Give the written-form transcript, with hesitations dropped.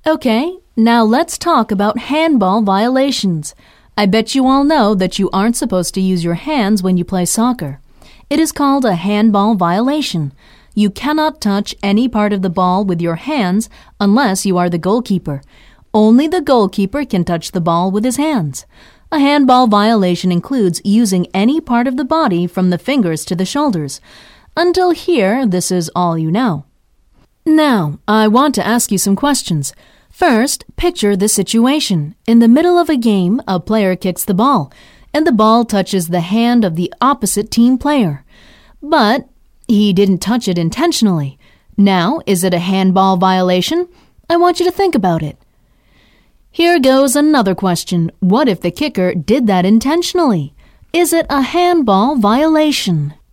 Okay, now let's talk about handball violations. I bet you all know that you aren't supposed to use your hands when you play soccer. It is called a handball violation. You cannot touch any part of the ball with your hands unless you are the goalkeeper. Only the goalkeeper can touch the ball with his hands. A handball violation includes using any part of the body from the fingers to the shoulders. Until here, this is all you know. Now, I want to ask you some questions. First, picture this situation. In the middle of a game, a player kicks the ball, and the ball touches the hand of the opposite team player. But he didn't touch it intentionally. Now, is it a handball violation? I want you to think about it. Here goes another question. What if the kicker did that intentionally? Is it a handball violation?